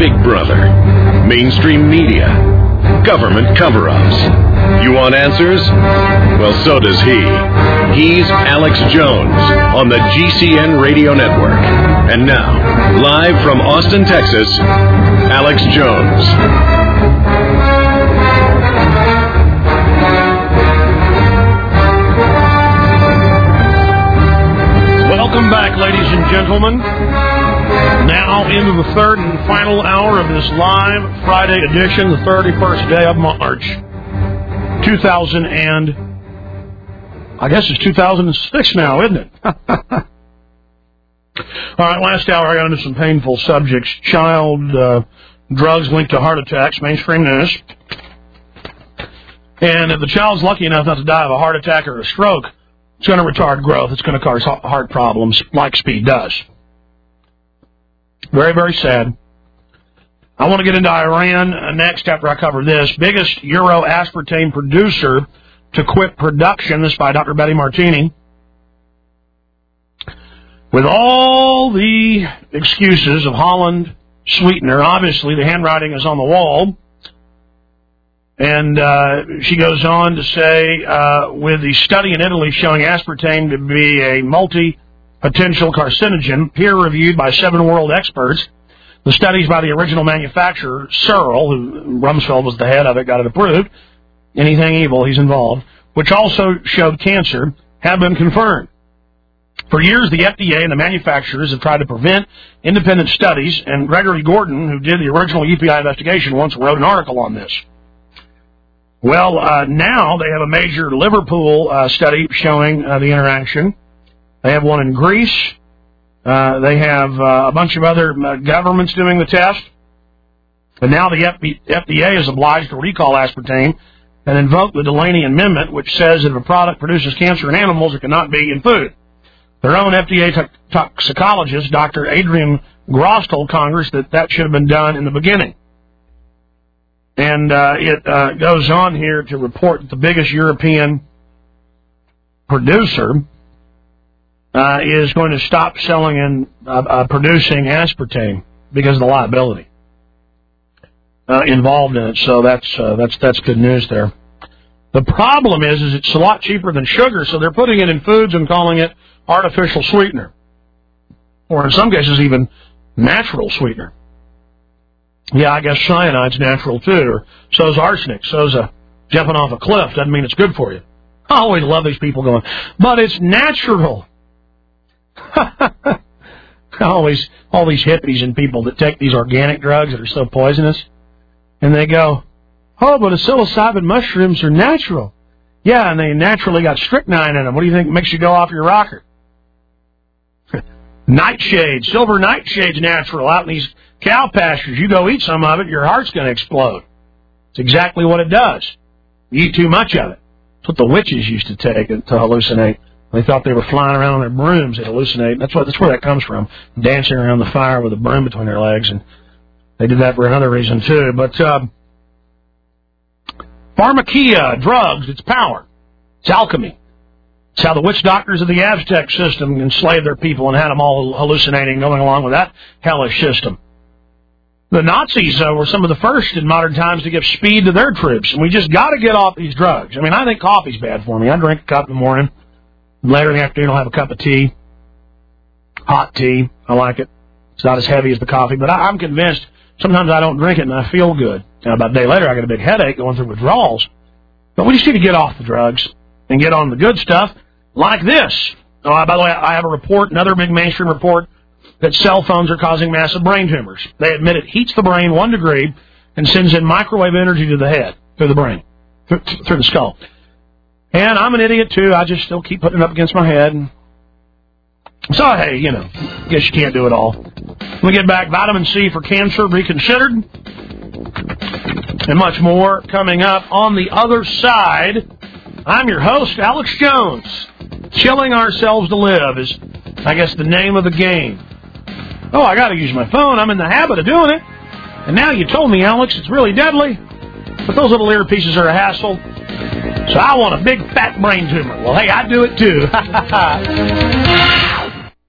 Big Brother, mainstream media, government cover-ups. You want answers? Well, so does he. He's Alex Jones on the GCN Radio Network. And now, live from Austin, Texas, Alex Jones. Welcome back, ladies and gentlemen. Now into the third and final hour of this live Friday edition, the 31st day of March, 2006 now, isn't it? All right, last hour I got into some painful subjects. Child drugs linked to heart attacks, mainstream news. And if the child's lucky enough not to die of a heart attack or a stroke, it's going to retard growth. It's going to cause heart problems like speed does. Very, very sad. I want to get into Iran next after I cover this. Biggest Euro aspartame producer to quit production. This by Dr. Betty Martini. With all the excuses of Holland sweetener, obviously the handwriting is on the wall. And she goes on to say, with the study in Italy showing aspartame to be a multi-potential carcinogen, peer-reviewed by 7 world experts, the studies by the original manufacturer, Searle, who Rumsfeld was the head of it, got it approved. Anything evil, he's involved, which also showed cancer, have been confirmed. For years, the FDA and the manufacturers have tried to prevent independent studies, and Gregory Gordon, who did the original UPI investigation, once wrote an article on this. Well, now they have a major Liverpool study showing the interaction. They have one in Greece. They have a bunch of other governments doing the test. And now the FDA is obliged to recall aspartame and invoke the Delaney Amendment, which says that if a product produces cancer in animals, it cannot be in food. Their own FDA toxicologist, Dr. Adrian Gross, told Congress that should have been done in the beginning. And it goes on here to report that the biggest European producer is going to stop selling and producing aspartame because of the liability involved in it. So that's good news there. The problem is it's a lot cheaper than sugar, so they're putting it in foods and calling it artificial sweetener, or in some cases even natural sweetener. Yeah, I guess cyanide's natural too, or so's arsenic, so's jumping off a cliff. Doesn't mean it's good for you. I always love these people going, but it's natural. All these hippies and people that take these organic drugs that are so poisonous, and they go, oh, but the psilocybin mushrooms are natural. Yeah, and they naturally got strychnine in them. What do you think makes you go off your rocker? Nightshade, silver nightshade's natural out in these cow pastures. You go eat some of it, your heart's going to explode. It's exactly what it does. You eat too much of it. That's what the witches used to take to hallucinate. They thought they were flying around on their brooms. They'd hallucinate. That's where that comes from. Dancing around the fire with a broom between their legs. And they did that for another reason, too. But pharmakia, drugs, it's power. It's alchemy. It's how the witch doctors of the Aztec system enslaved their people and had them all hallucinating going along with that hellish system. The Nazis were some of the first in modern times to give speed to their troops, and we just got to get off these drugs. I mean, I think coffee's bad for me. I drink a cup in the morning. Later in the afternoon, I'll have a cup of tea. Hot tea. I like it. It's not as heavy as the coffee, but I'm convinced sometimes I don't drink it and I feel good. Now, about a day later, I get a big headache going through withdrawals. But we just need to get off the drugs and get on the good stuff like this. By the way, I have a report, another big mainstream report, that cell phones are causing massive brain tumors. They admit it heats the brain 1 degree and sends in microwave energy to the head, through the brain, through the skull. And I'm an idiot, too. I just still keep putting it up against my head. So, hey, guess you can't do it all. When we get back, vitamin C for cancer reconsidered. And much more coming up on the other side. I'm your host, Alex Jones. Chilling ourselves to live is, I guess, the name of the game. Oh, I got to use my phone. I'm in the habit of doing it. And now you told me, Alex, it's really deadly. But those little earpieces are a hassle. So I want a big fat brain tumor. Well, hey, I do it too.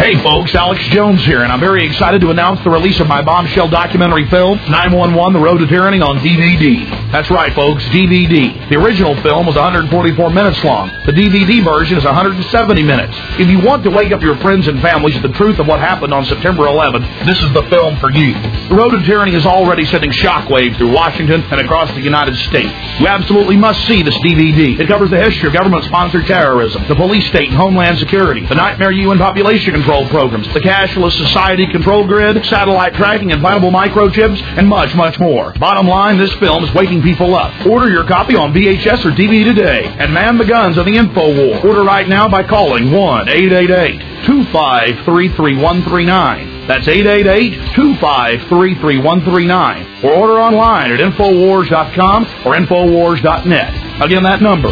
Hey folks, Alex Jones here, and I'm very excited to announce the release of my bombshell documentary film, 911: The Road to Tyranny, on DVD. That's right, folks, DVD. The original film was 144 minutes long. The DVD version is 170 minutes. If you want to wake up your friends and families to the truth of what happened on September 11th, this is the film for you. The Road to Tyranny is already sending shockwaves through Washington and across the United States. You absolutely must see this DVD. It covers the history of government-sponsored terrorism, the police state and homeland security, the Nightmare UN population control programs, the cashless society control grid, satellite tracking, implantable microchips, and much, much more. Bottom line, this film is waking people up. Order your copy on VHS or DVD today and man the guns of the info war. Order right now by calling 1-888-253-3139. That's 888-253-3139. Or order online at Infowars.com or Infowars.net. Again, that number,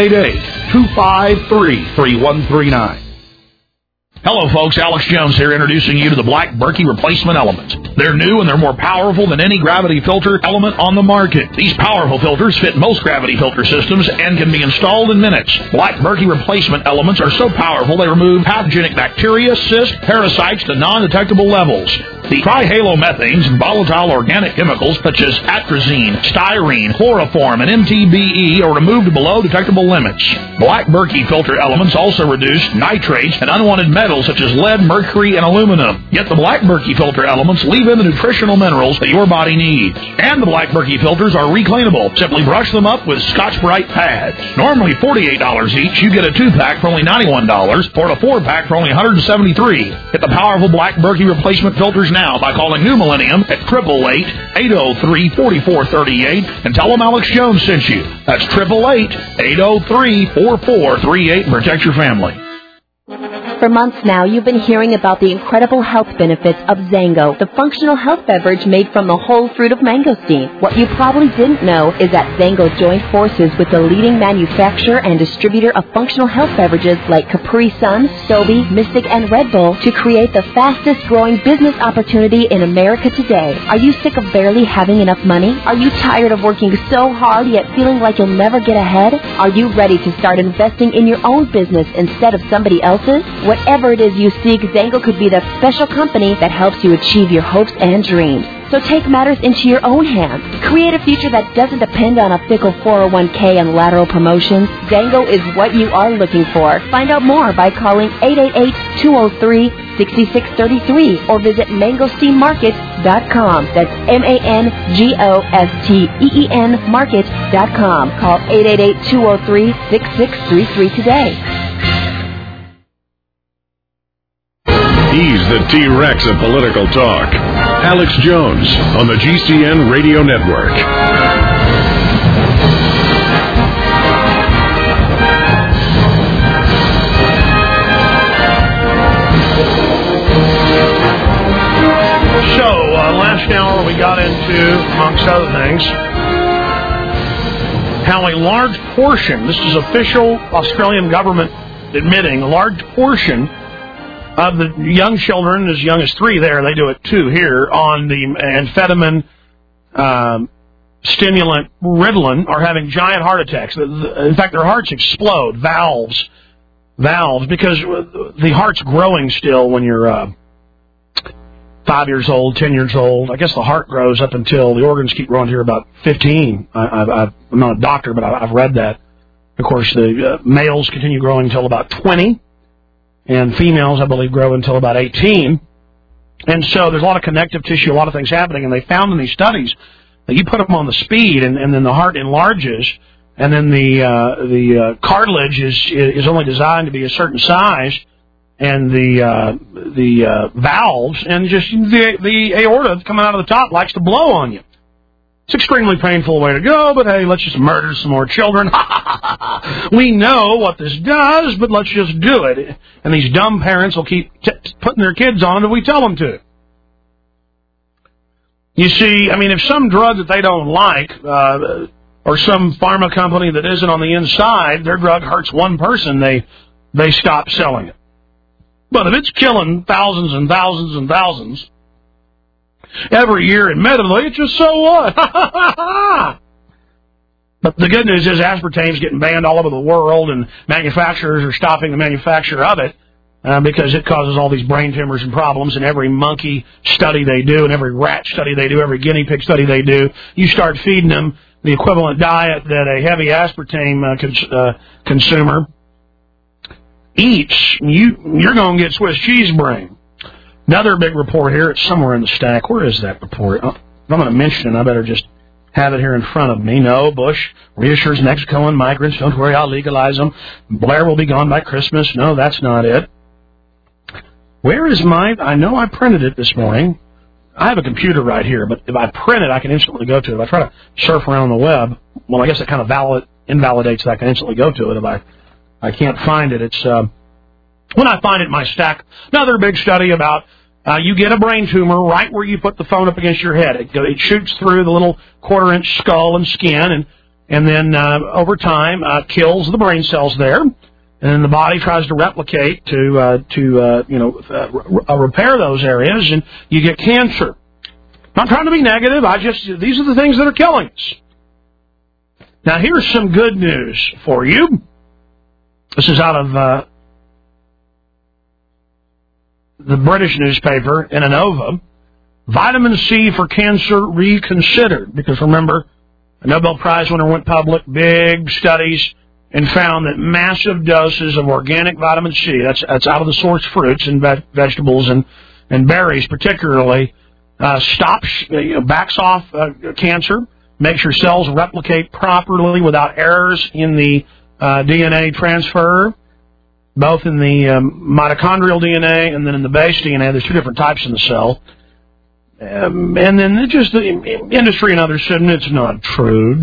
888-253-3139. Hello, folks. Alex Jones here, introducing you to the Black Berkey replacement elements. They're new and they're more powerful than any gravity filter element on the market. These powerful filters fit most gravity filter systems and can be installed in minutes. Black Berkey replacement elements are so powerful they remove pathogenic bacteria, cysts, parasites to non-detectable levels. The trihalomethanes and volatile organic chemicals such as atrazine, styrene, chloroform, and MTBE are removed below detectable limits. Black Berkey filter elements also reduce nitrates and unwanted metals such as lead, mercury, and aluminum. Yet the Black Berkey filter elements leave in the nutritional minerals that your body needs. And the Black Berkey filters are recleanable. Simply brush them up with Scotch-Brite pads. Normally $48 each, you get a 2-pack for only $91 or a 4-pack for only $173. Get the powerful Black Berkey replacement filters now by calling New Millennium at 888-803-4438 and tell them Alex Jones sent you. That's 888-803-4438 and protect your family. For months now, you've been hearing about the incredible health benefits of Zango, the functional health beverage made from the whole fruit of mangosteen. What you probably didn't know is that Zango joined forces with the leading manufacturer and distributor of functional health beverages like Capri Sun, Sobe, Mystic, and Red Bull to create the fastest-growing business opportunity in America today. Are you sick of barely having enough money? Are you tired of working so hard yet feeling like you'll never get ahead? Are you ready to start investing in your own business instead of somebody else's? Whatever it is you seek, Zango could be the special company that helps you achieve your hopes and dreams. So take matters into your own hands. Create a future that doesn't depend on a fickle 401k and lateral promotions. Zango is what you are looking for. Find out more by calling 888-203-6633 or visit mangosteenmarket.com. That's MANGOSTEEN market.com. Call 888-203-6633 today. He's the T-Rex of political talk. Alex Jones on the GCN Radio Network. So, last hour we got into, amongst other things, how a large portion, this is official Australian government admitting, a large portion of the young children, as young as 3 there, they do it too here, on the amphetamine stimulant Ritalin, are having giant heart attacks. In fact, their hearts explode, valves, because the heart's growing still when you're 5 years old, 10 years old. I guess the heart grows up until the organs keep growing here about 15. I'm not a doctor, but I've read that. Of course, the males continue growing until about 20. And females, I believe, grow until about 18. And so there's a lot of connective tissue, a lot of things happening. And they found in these studies that you put them on the speed, and then the heart enlarges, and then the cartilage is only designed to be a certain size, and the valves and just the aorta coming out of the top likes to blow on you. It's an extremely painful way to go, but hey, let's just murder some more children. We know what this does, but let's just do it. And these dumb parents will keep putting their kids on it if we tell them to. You see, I mean, if some drug that they don't like, or some pharma company that isn't on the inside, their drug hurts one person, they stop selling it. But if it's killing thousands and thousands and thousands every year, admittedly, it's just so what? But the good news is aspartame's getting banned all over the world, and manufacturers are stopping the manufacture of it. because it causes all these brain tumors and problems. And every monkey study they do, and every rat study they do, every guinea pig study they do, you start feeding them the equivalent diet that a heavy aspartame consumer eats, you're going to get Swiss cheese brain. Another big report here. It's somewhere in the stack. Where is that report? If I'm going to mention it, I better just have it here in front of me. No, Bush reassures Mexico and migrants. Don't worry, I'll legalize them. Blair will be gone by Christmas. No, that's not it. Where is I know I printed it this morning. I have a computer right here, but if I print it, I can instantly go to it. If I try to surf around the web, well, I guess it kind of invalidates that I can instantly go to it if I can't find it. It's when I find it in my stack. Another big study about you get a brain tumor right where you put the phone up against your head. It shoots through the little quarter-inch skull and skin, and then over time kills the brain cells there. And then the body tries to replicate to repair those areas, and you get cancer. Not trying to be negative. These are the things that are killing us. Now, here's some good news for you. This is out of the British newspaper, Inova. Vitamin C for cancer reconsidered. Because remember, a Nobel Prize winner went public, big studies, and found that massive doses of organic vitamin C, that's out of the source fruits and vegetables and berries particularly, backs off cancer, makes your cells replicate properly without errors in the DNA transfer, both in the mitochondrial DNA and then in the base DNA. There's two different types in the cell. And then the industry and others said, it's not true.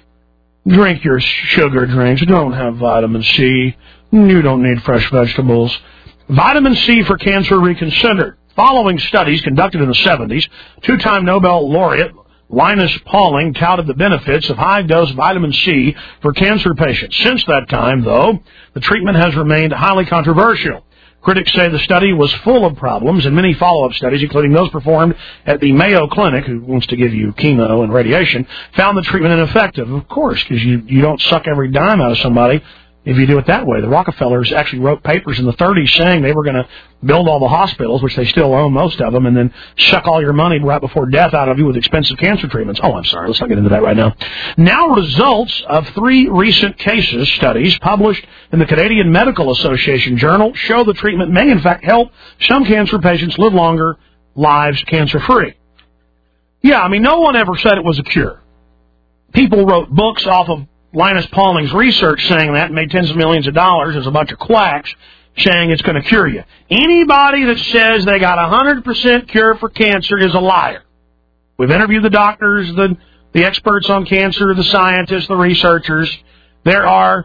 Drink your sugar drinks. Don't have vitamin C. You don't need fresh vegetables. Vitamin C for cancer reconsidered. Following studies conducted in the 70s, two-time Nobel laureate Linus Pauling touted the benefits of high-dose vitamin C for cancer patients. Since that time, though, the treatment has remained highly controversial. Critics say the study was full of problems, and many follow-up studies, including those performed at the Mayo Clinic, who wants to give you chemo and radiation, found the treatment ineffective. Of course, because you don't suck every dime out of somebody if you do it that way. The Rockefellers actually wrote papers in the 30s saying they were going to build all the hospitals, which they still own most of them, and then suck all your money right before death out of you with expensive cancer treatments. Oh, I'm sorry. Let's not get into that right now. Now results of 3 recent studies published in the Canadian Medical Association Journal show the treatment may in fact help some cancer patients live longer lives cancer-free. Yeah, no one ever said it was a cure. People wrote books off of Linus Pauling's research saying that, and made tens of millions of dollars as a bunch of quacks saying it's going to cure you. Anybody that says they got 100% cure for cancer is a liar. We've interviewed the doctors, the experts on cancer, the scientists, the researchers. There are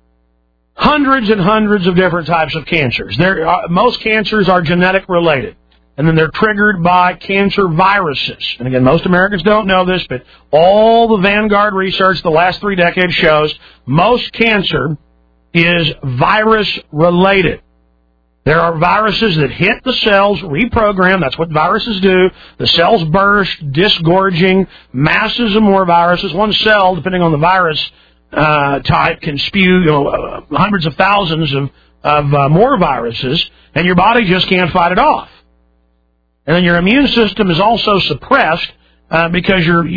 hundreds and hundreds of different types of cancers. Most cancers are genetic related. And then they're triggered by cancer viruses. And again, most Americans don't know this, but all the Vanguard research the last 3 decades shows most cancer is virus-related. There are viruses that hit the cells, reprogram. That's what viruses do. The cells burst, disgorging, masses of more viruses. One cell, depending on the virus type, can spew hundreds of thousands of more viruses, and your body just can't fight it off. And then your immune system is also suppressed because your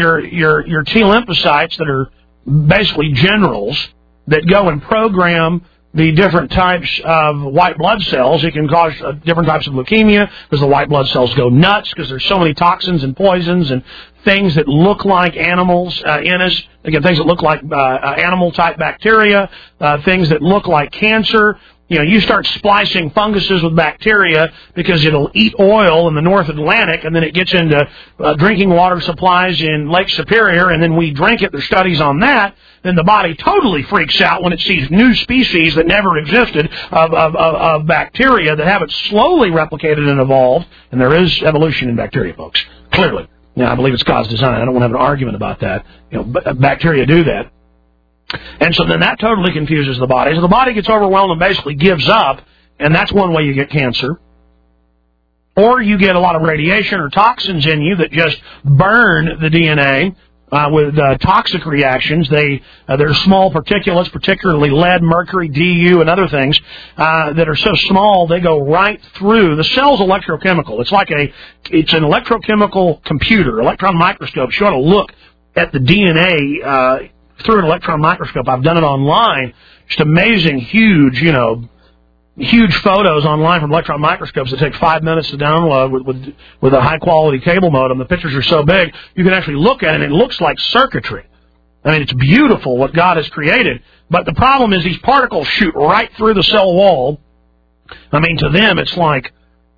T lymphocytes that are basically generals that go and program the different types of white blood cells. It can cause different types of leukemia because the white blood cells go nuts because there's so many toxins and poisons and things that look like animals in us. Again, things that look like animal-type bacteria, things that look like cancer. You start splicing funguses with bacteria because it'll eat oil in the North Atlantic, and then it gets into drinking water supplies in Lake Superior, and then we drink it. There's studies on that. Then the body totally freaks out when it sees new species that never existed of bacteria that haven't slowly replicated and evolved. And there is evolution in bacteria, folks, clearly. I believe it's God's design. I don't want to have an argument about that. Bacteria do that. And so then that totally confuses the body. So the body gets overwhelmed and basically gives up, and that's one way you get cancer. Or you get a lot of radiation or toxins in you that just burn the DNA with toxic reactions. They're small particulates, particularly lead, mercury, DU, and other things that are so small they go right through. The cell's electrochemical. It's an electrochemical computer, electron microscope. You ought to look at the DNA through an electron microscope. I've done it online. Just amazing, huge photos online from electron microscopes that take 5 minutes to download with a high-quality cable modem. The pictures are so big, you can actually look at it, and it looks like circuitry. I mean, it's beautiful what God has created, but the problem is these particles shoot right through the cell wall. I mean, to them, it's like,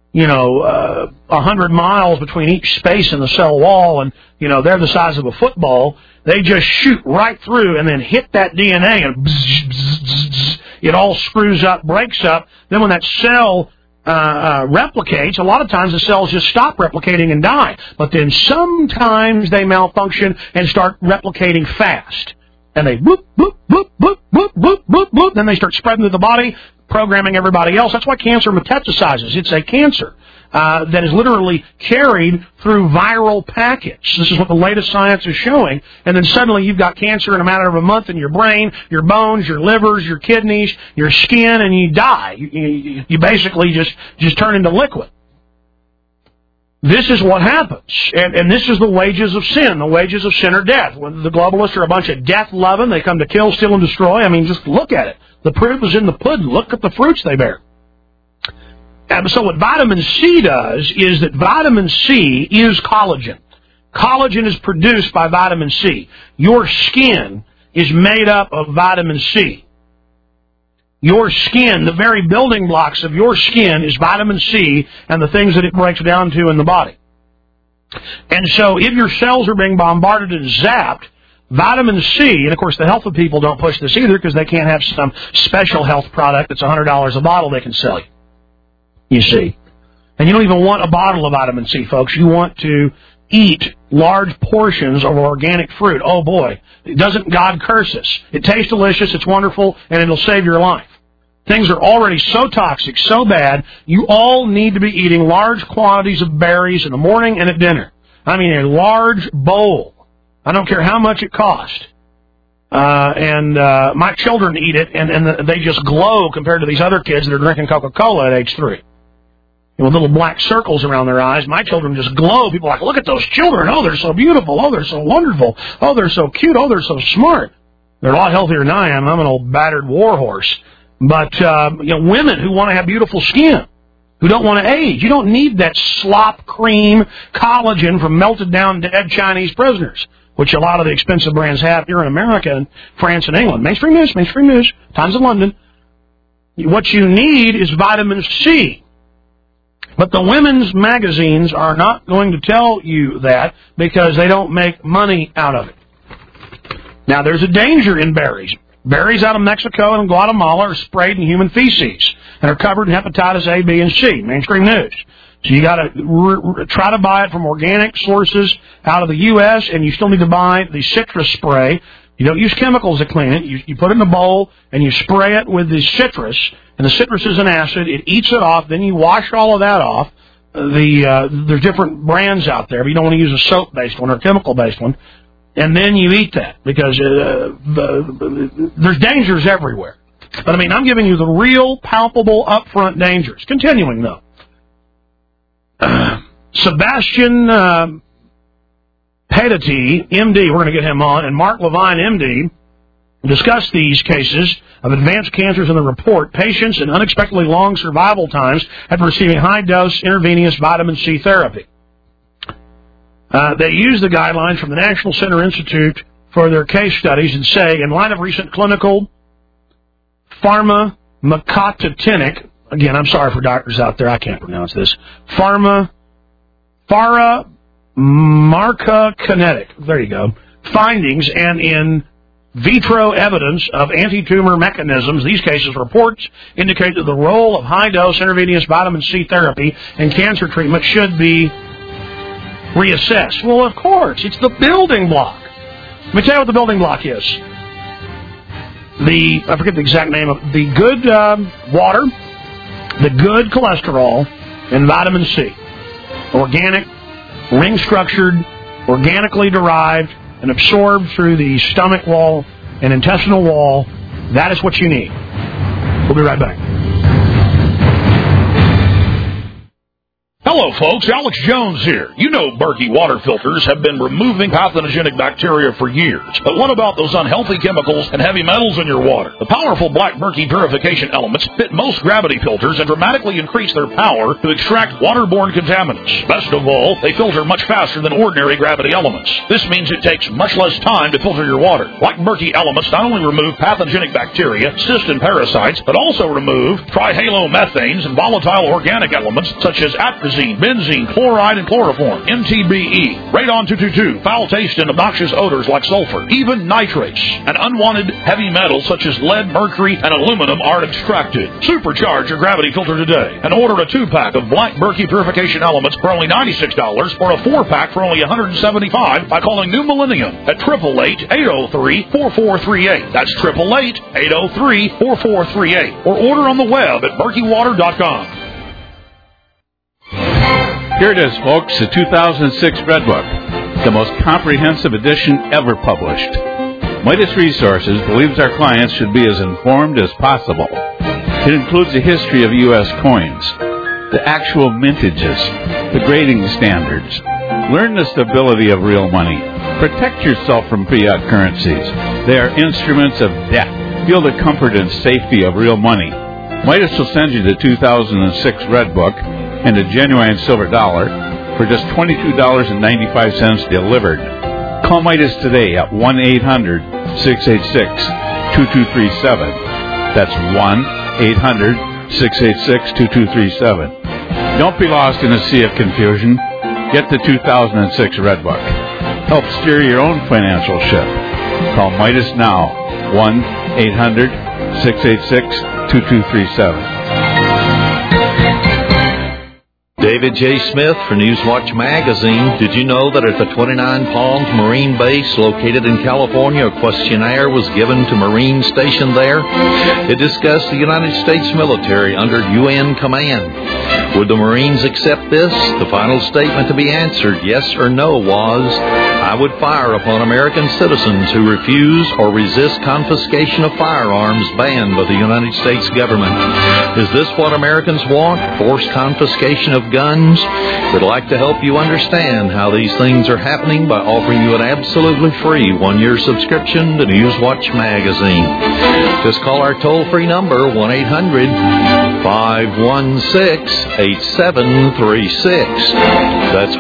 100 miles between each space in the cell wall, and, they're the size of a football. They just shoot right through and then hit that DNA, and bzz, bzz, bzz, it all screws up, breaks up. Then when that cell replicates, a lot of times the cells just stop replicating and die. But then sometimes they malfunction and start replicating fast. And they boop, boop, boop, boop, boop, boop, boop, boop. Then they start spreading through the body, programming everybody else. That's why cancer metastasizes. It's a cancer that is literally carried through viral packets. This is what the latest science is showing. And then suddenly you've got cancer in a matter of a month in your brain, your bones, your livers, your kidneys, your skin, and you die. You basically just turn into liquid. This is what happens. And this is the wages of sin. The wages of sin are death. When the globalists are a bunch of death-loving, they come to kill, steal, and destroy. I mean, just look at it. The proof is in the pudding. Look at the fruits they bear. So what vitamin C does is that vitamin C is collagen. Collagen is produced by vitamin C. Your skin is made up of vitamin C. Your skin, the very building blocks of your skin is vitamin C and the things that it breaks down to in the body. And so if your cells are being bombarded and zapped, vitamin C, and of course the healthy people don't push this either because they can't have some special health product that's $100 a bottle they can sell you. You see. And you don't even want a bottle of vitamin C, folks. You want to eat large portions of organic fruit. Oh, boy. Doesn't God curse us? It tastes delicious, it's wonderful, and it'll save your life. Things are already so toxic, so bad, you all need to be eating large quantities of berries in the morning and at dinner. I mean, a large bowl. I don't care how much it costs. My children eat it, and they just glow compared to these other kids that are drinking Coca-Cola at age 3. With little black circles around their eyes. My children just glow. People are like, look at those children. Oh, they're so beautiful. Oh, they're so wonderful. Oh, they're so cute. Oh, they're so smart. They're a lot healthier than I am. I'm an old battered warhorse. But, women who want to have beautiful skin, who don't want to age. You don't need that slop cream collagen from melted down dead Chinese prisoners, which a lot of the expensive brands have here in America and France and England. Mainstream news, Times of London. What you need is vitamin C. But the women's magazines are not going to tell you that because they don't make money out of it. Now, there's a danger in berries. Berries out of Mexico and Guatemala are sprayed in human feces and are covered in hepatitis A, B, and C. Mainstream news. So you got to try to buy it from organic sources out of the U.S., and you still need to buy the citrus spray. You don't use chemicals to clean it. You put it in a bowl, and you spray it with the citrus, and the citrus is an acid. It eats it off. Then you wash all of that off. There's different brands out there, but you don't want to use a soap-based one or a chemical-based one. And then you eat that because there's dangers everywhere. But, I mean, I'm giving you the real, palpable, upfront dangers. Continuing, though. Sebastian Pedity, M.D., we're going to get him on, and Mark Levine, M.D., discuss these cases of advanced cancers in the report. Patients in unexpectedly long survival times after receiving high-dose intravenous vitamin C therapy. They use the guidelines from the National Center Institute for their case studies and say, in light of recent clinical pharmacotinic, again, I'm sorry for doctors out there, I can't pronounce this, pharmacokinetic, there you go, findings and in vitro evidence of anti-tumor mechanisms. These cases reports indicate that the role of high-dose intravenous vitamin C therapy in cancer treatment should be reassessed. Well, of course, it's the building block. Let me tell you what the building block is. I forget the exact name of the good water, the good cholesterol, and vitamin C. Organic, ring-structured, organically derived and absorbed through the stomach wall and intestinal wall. That is what you need. We'll be right back. Hello, folks. Alex Jones here. You know Berkey water filters have been removing pathogenic bacteria for years. But what about those unhealthy chemicals and heavy metals in your water? The powerful Black Berkey purification elements fit most gravity filters and dramatically increase their power to extract waterborne contaminants. Best of all, they filter much faster than ordinary gravity elements. This means it takes much less time to filter your water. Black Berkey elements not only remove pathogenic bacteria, cysts, and parasites, but also remove trihalomethanes and volatile organic elements such as atrazine, benzene, chloride, and chloroform, MTBE, radon 222, foul taste and obnoxious odors like sulfur, even nitrates, and unwanted heavy metals such as lead, mercury, and aluminum are extracted. Supercharge your gravity filter today and order a 2-pack of Black Berkey purification elements for only $96 or a 4-pack for only $175 by calling New Millennium at 888-803-4438. That's 888-803-4438. Or order on the web at berkeywater.com. Here it is, folks, the 2006 Red Book, the most comprehensive edition ever published. Midas Resources believes our clients should be as informed as possible. It includes a history of U.S. coins, the actual mintages, the grading standards. Learn the stability of real money. Protect yourself from fiat currencies. They are instruments of debt. Feel the comfort and safety of real money. Midas will send you the 2006 Red Book and a genuine silver dollar for just $22.95 delivered. Call Midas today at 1-800-686-2237. That's 1-800-686-2237. Don't be lost in a sea of confusion. Get the 2006 Red Book. Help steer your own financial ship. Call Midas now. 1-800-686-2237. David J. Smith for Newswatch Magazine. Did you know that at the 29 Palms Marine Base located in California, a questionnaire was given to Marines stationed there? It discussed the United States military under UN command. Would the Marines accept this? The final statement to be answered, yes or no, was, I would fire upon American citizens who refuse or resist confiscation of firearms banned by the United States government. Is this what Americans want? Forced confiscation of guns? We'd like to help you understand how these things are happening by offering you an absolutely free 1-year subscription to Newswatch Magazine. Just call our toll-free number, 1-800-516-8736. That's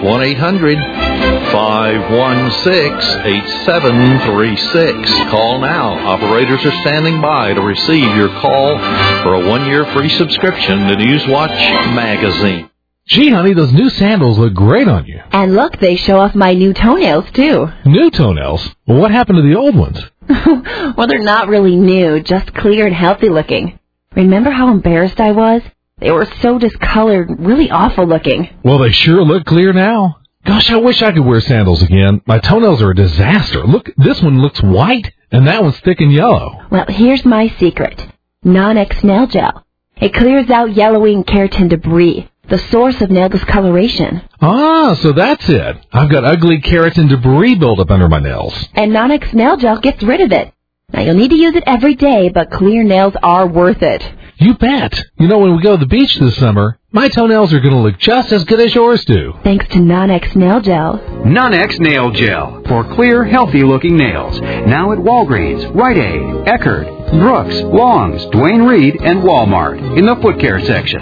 1-800-516-8736. Call now. Operators are standing by to receive your call for a 1-year free subscription to Newswatch Magazine. Gee, honey, those new sandals look great on you. And look, they show off my new toenails, too. New toenails? Well, what happened to the old ones? Well, they're not really new, just clear and healthy looking. Remember how embarrassed I was? They were so discolored, really awful looking. Well, they sure look clear now. Gosh, I wish I could wear sandals again. My toenails are a disaster. Look, this one looks white, and that one's thick and yellow. Well, here's my secret. Non-X Nail Gel. It clears out yellowing and keratin debris, the source of nail discoloration. Ah, so that's it. I've got ugly keratin debris buildup under my nails. And Non-X Nail Gel gets rid of it. Now, you'll need to use it every day, but clear nails are worth it. You bet. You know, when we go to the beach this summer, my toenails are going to look just as good as yours do. Thanks to Non-X Nail Gel. Non-X Nail Gel for clear, healthy-looking nails. Now at Walgreens, Rite Aid, Eckerd, Brooks, Long's, Duane Reade, and Walmart in the foot care section.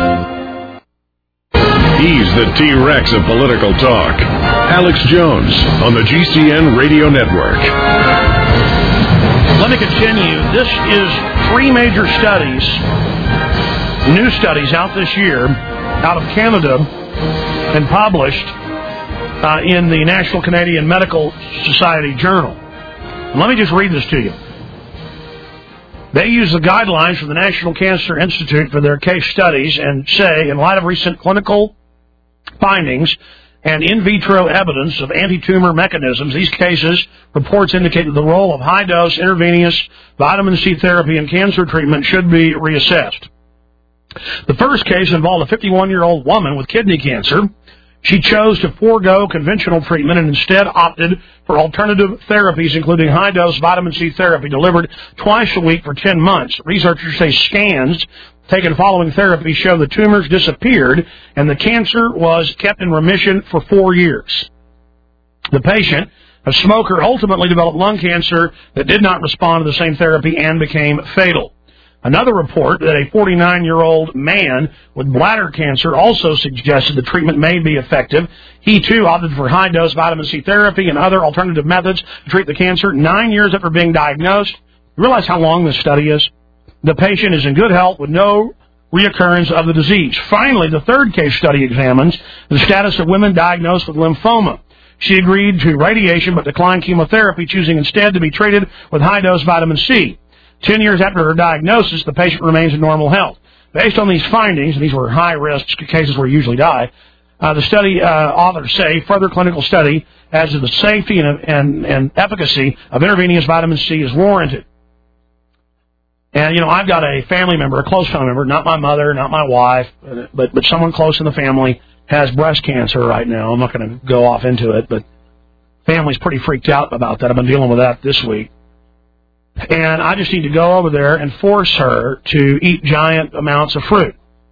He's the T-Rex of political talk. Alex Jones on the GCN Radio Network. Let me continue. This is 3 major studies, new studies out this year, out of Canada, and published in the National Canadian Medical Society Journal. And let me just read this to you. They use the guidelines from the National Cancer Institute for their case studies and say, in light of recent clinical findings and in vitro evidence of anti-tumor mechanisms, these cases reports indicate that the role of high-dose intravenous vitamin C therapy in cancer treatment should be reassessed. The first case involved a 51-year-old woman with kidney cancer. She chose to forego conventional treatment and instead opted for alternative therapies, including high-dose vitamin C therapy delivered twice a week for 10 months. Researchers say scans taken following therapy show the tumors disappeared and the cancer was kept in remission for 4 years. The patient, a smoker, ultimately developed lung cancer that did not respond to the same therapy and became fatal. Another report that a 49-year-old man with bladder cancer also suggested the treatment may be effective. He, too, opted for high-dose vitamin C therapy and other alternative methods to treat the cancer 9 years after being diagnosed. You realize how long this study is? The patient is in good health with no reoccurrence of the disease. Finally, the third case study examines the status of women diagnosed with lymphoma. She agreed to radiation but declined chemotherapy, choosing instead to be treated with high-dose vitamin C. 10 years after her diagnosis, the patient remains in normal health. Based on these findings, and these were high-risk cases where you usually die, the study authors say further clinical study as to the safety and efficacy of intravenous vitamin C is warranted. And, I've got a family member, a close family member, not my mother, not my wife, but someone close in the family has breast cancer right now. I'm not going to go off into it, but family's pretty freaked out about that. I've been dealing with that this week. And I just need to go over there and force her to eat giant amounts of fruit.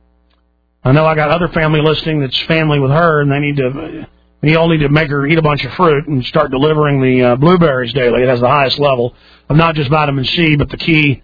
I know I got other family listening that's family with her, and we all need to make her eat a bunch of fruit and start delivering the blueberries daily. It has the highest level of not just vitamin C, but the key,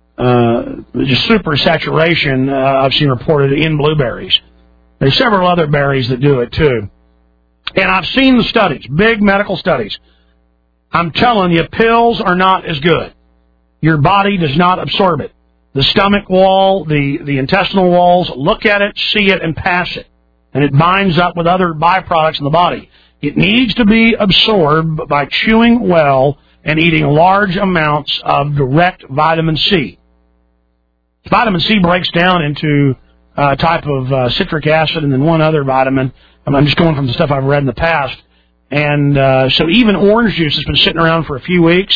just super saturation I've seen reported in blueberries. There's several other berries that do it, too. And I've seen the studies, big medical studies. I'm telling you, pills are not as good. Your body does not absorb it. The stomach wall, the intestinal walls, look at it, see it, and pass it. And it binds up with other byproducts in the body. It needs to be absorbed by chewing well and eating large amounts of direct vitamin C. Vitamin C breaks down into a type of citric acid and then one other vitamin. I'm just going from the stuff I've read in the past. And so even orange juice has been sitting around for a few weeks.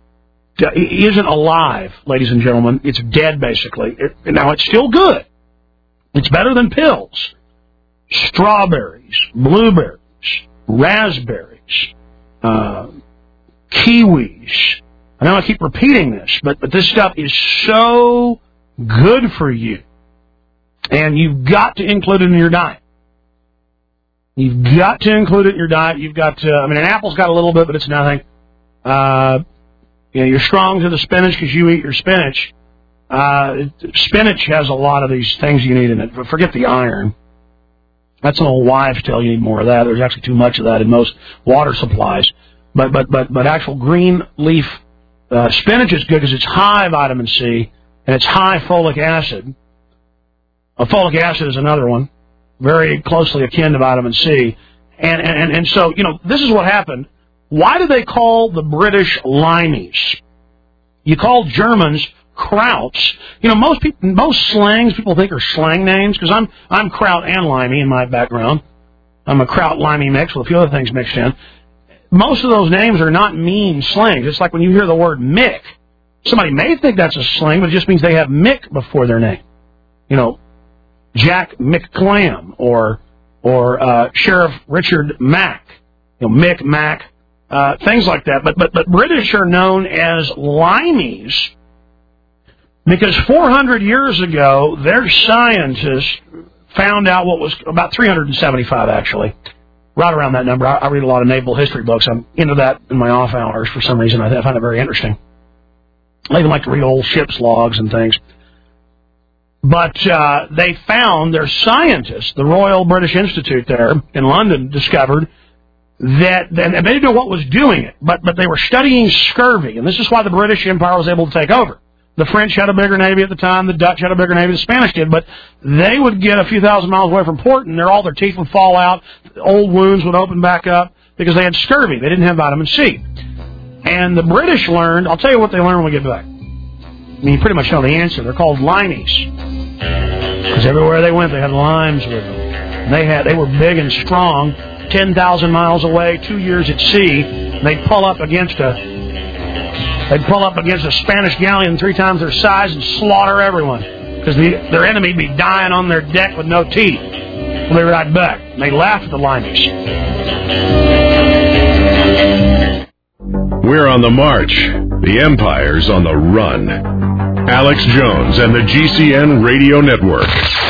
Isn't alive, ladies and gentlemen. It's dead, basically. Now, it's still good. It's better than pills. Strawberries, blueberries, raspberries, kiwis. I know I keep repeating this, but this stuff is so good for you. And you've got to include it in your diet. You've got to include it in your diet. You've got to, an apple's got a little bit, but it's nothing. You're strong to the spinach because you eat your spinach. Spinach has a lot of these things you need in it. But forget the iron. That's an old wives' tale. You need more of that. There's actually too much of that in most water supplies. But actual green leaf spinach is good because it's high vitamin C and it's high folic acid. Folic acid is another one, very closely akin to vitamin C. And so, this is what happened. Why do they call the British limeys? You call Germans krauts. Most slangs people think are slang names, because I'm kraut and limey in my background. I'm a kraut-limey mix with a few other things mixed in. Most of those names are not mean slangs. It's like when you hear the word Mick. Somebody may think that's a slang, but it just means they have Mick before their name. Jack McClam or Sheriff Richard Mack. Mick, Mack. Things like that. But British are known as limeys because 400 years ago, their scientists found out what was about 375, actually. Right around that number. I read a lot of naval history books. I'm into that in my off hours for some reason. I find it very interesting. I even like to read old ship's logs and things. But they found, their scientists, the Royal British Institute there in London, discovered that, and they didn't know what was doing it, but they were studying scurvy, and this is why the British Empire was able to take over. The French had a bigger navy at the time, the Dutch had a bigger navy, the Spanish did, but they would get a few thousand miles away from port, and all their teeth would fall out, old wounds would open back up, because they had scurvy. They didn't have vitamin C. And the British learned, I'll tell you what they learned when we get back. You pretty much know the answer. They're called limeys. Because everywhere they went, they had limes with them. And they were big and strong, 10,000 miles away, 2 years at sea. They'd pull up against a Spanish galleon 3 times their size and slaughter everyone. Because their enemy would be dying on their deck with no teeth. We'll be right back. And they laugh at the limeys. We're on the march. The Empire's on the run. Alex Jones and the GCN Radio Network.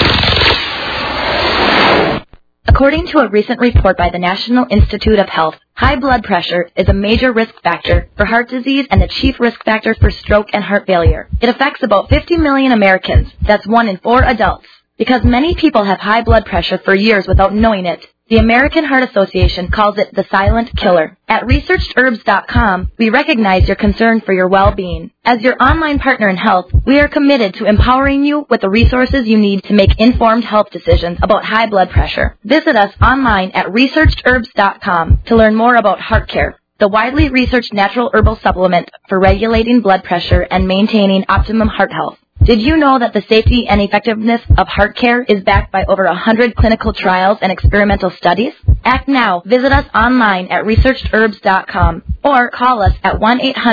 According to a recent report by the National Institute of Health, high blood pressure is a major risk factor for heart disease and the chief risk factor for stroke and heart failure. It affects about 50 million Americans. That's 1 in 4 adults. Because many people have high blood pressure for years without knowing it, the American Heart Association calls it the silent killer. At ResearchedHerbs.com, we recognize your concern for your well-being. As your online partner in health, we are committed to empowering you with the resources you need to make informed health decisions about high blood pressure. Visit us online at ResearchedHerbs.com to learn more about HeartCare, the widely researched natural herbal supplement for regulating blood pressure and maintaining optimum heart health. Did you know that the safety and effectiveness of HeartCare is backed by over 100 clinical trials and experimental studies? Act now. Visit us online at ResearchedHerbs.com or call us at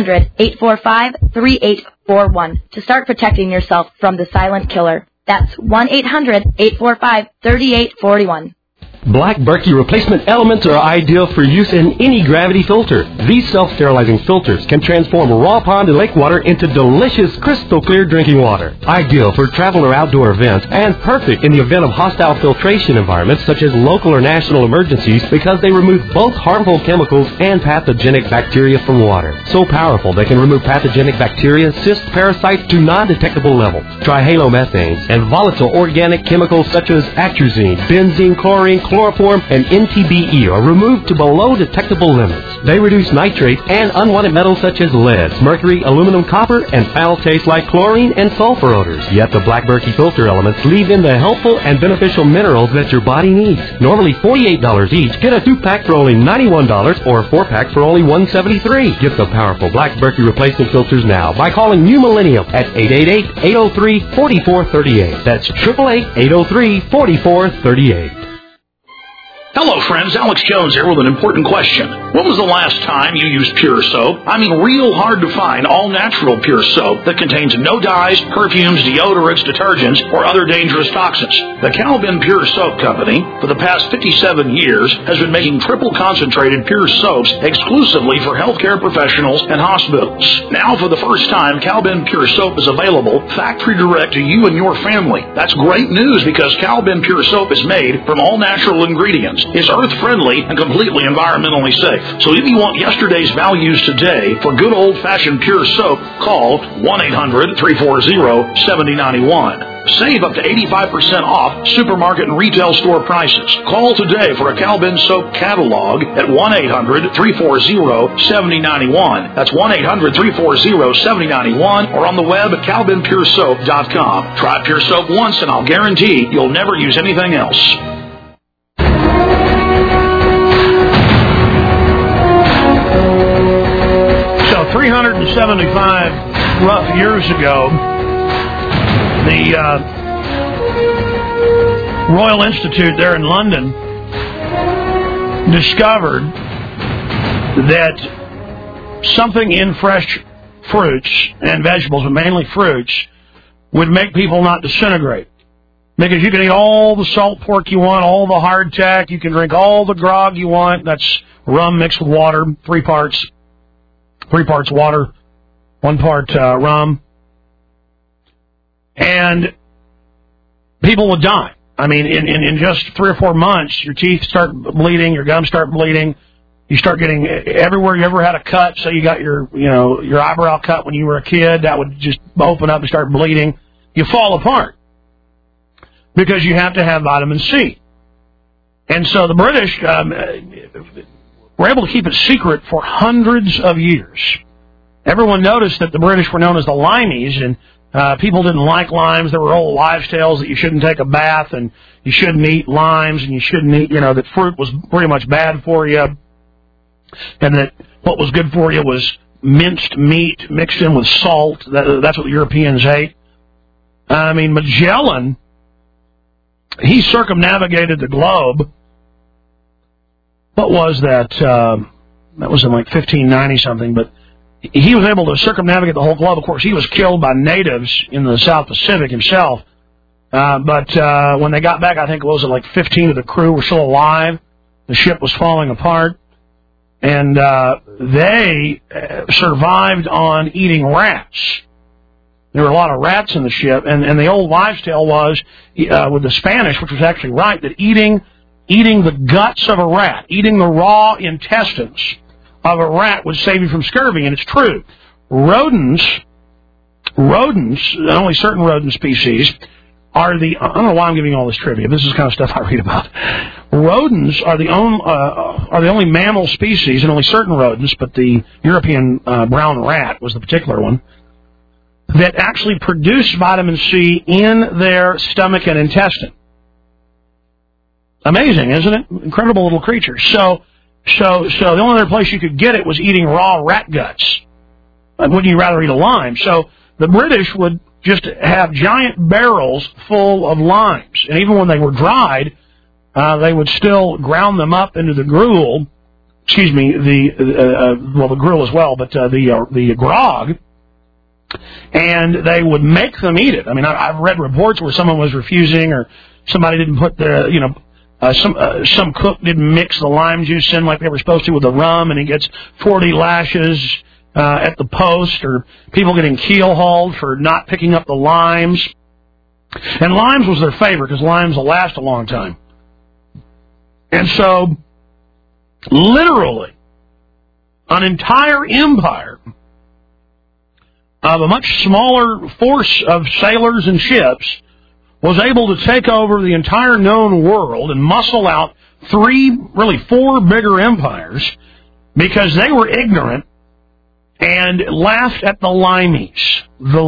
1-800-845-3841 to start protecting yourself from the silent killer. That's 1-800-845-3841. Black Berkey replacement elements are ideal for use in any gravity filter. These self-sterilizing filters can transform raw pond and lake water into delicious, crystal clear drinking water. Ideal for travel or outdoor events, and perfect in the event of hostile filtration environments such as local or national emergencies because they remove both harmful chemicals and pathogenic bacteria from water. So powerful they can remove pathogenic bacteria, cysts, parasites to non-detectable levels. Trihalomethanes and volatile organic chemicals such as atrazine, benzene, chlorine, chloroform, and NTBE are removed to below detectable limits. They reduce nitrates and unwanted metals such as lead, mercury, aluminum, copper, and foul taste like chlorine and sulfur odors. Yet the Black Berkey filter elements leave in the helpful and beneficial minerals that your body needs. Normally $48 each, get a 2-pack for only $91 or a 4-pack for only $173. Get the powerful Black Berkey replacement filters now by calling New Millennium at 888-803-4438. That's 888-803-4438. Hello, friends. Alex Jones here with an important question. When was the last time you used Pure Soap? I mean, real hard to find all-natural Pure Soap that contains no dyes, perfumes, deodorants, detergents, or other dangerous toxins. The Calvin Pure Soap Company, for the past 57 years, has been making triple concentrated Pure Soaps exclusively for healthcare professionals and hospitals. Now, for the first time, Calvin Pure Soap is available factory direct to you and your family. That's great news because Calvin Pure Soap is made from all-natural ingredients. It's earth-friendly and completely environmentally safe. So if you want yesterday's values today for good old-fashioned Pure Soap, call 1-800-340-7091. Save up to 85% off supermarket and retail store prices. Call today for a Calvin Soap catalog at 1-800-340-7091. That's 1-800-340-7091 or on the web at calvinpuresoap.com. Try Pure Soap once and I'll guarantee you'll never use anything else. So 375 rough years ago, the Royal Institute there in London discovered that something in fresh fruits and vegetables, but mainly fruits, would make people not disintegrate. Because you can eat all the salt pork you want, all the hardtack, you can drink all the grog you want. That's rum mixed with water, 3 parts water, 1 part rum. And people would die. I mean, in just 3 or 4 months, your teeth start bleeding, your gums start bleeding. You start getting everywhere you ever had a cut. So you got your eyebrow cut when you were a kid, that would just open up and start bleeding. You fall apart because you have to have vitamin C. And so the British were able to keep it secret for hundreds of years. Everyone noticed that the British were known as the limeys, and people didn't like limes. There were old wives' tales that you shouldn't take a bath and you shouldn't eat limes and you shouldn't eat, that fruit was pretty much bad for you, and that what was good for you was minced meat mixed in with salt. That's what the Europeans ate. I mean, Magellan, he circumnavigated the globe. What was that? That was in like 1590-something, but he was able to circumnavigate the whole globe. Of course, he was killed by natives in the South Pacific himself. But when they got back, I think it was like 15 of the crew were still alive. The ship was falling apart. And they survived on eating rats. There were a lot of rats in the ship. And the old wives' tale was, with the Spanish, which was actually right, that eating the guts of a rat, eating the raw intestines of a rat would save you from scurvy. And it's true. Rodents, only certain rodent species, I don't know why I'm giving you all this trivia. This is the kind of stuff I read about. Rodents are the only mammal species, and only certain rodents, but the European brown rat was the particular one, that actually produce vitamin C in their stomach and intestine. Amazing, isn't it? Incredible little creatures. So the only other place you could get it was eating raw rat guts. Wouldn't you rather eat a lime? So the British would just have giant barrels full of limes. And even when they were dried, they would still ground them up into the gruel. Excuse me, the gruel as well, but the grog. And they would make them eat it. I mean, I've read reports where someone was refusing, or somebody didn't put some cook didn't mix the lime juice in like they were supposed to with the rum, and he gets 40 lashes at the post, or people getting keel-hauled for not picking up the limes. And limes was their favorite because limes will last a long time. And so, literally, an entire empire of a much smaller force of sailors and ships was able to take over the entire known world and muscle out 4 bigger empires because they were ignorant and laughed at the limeys. The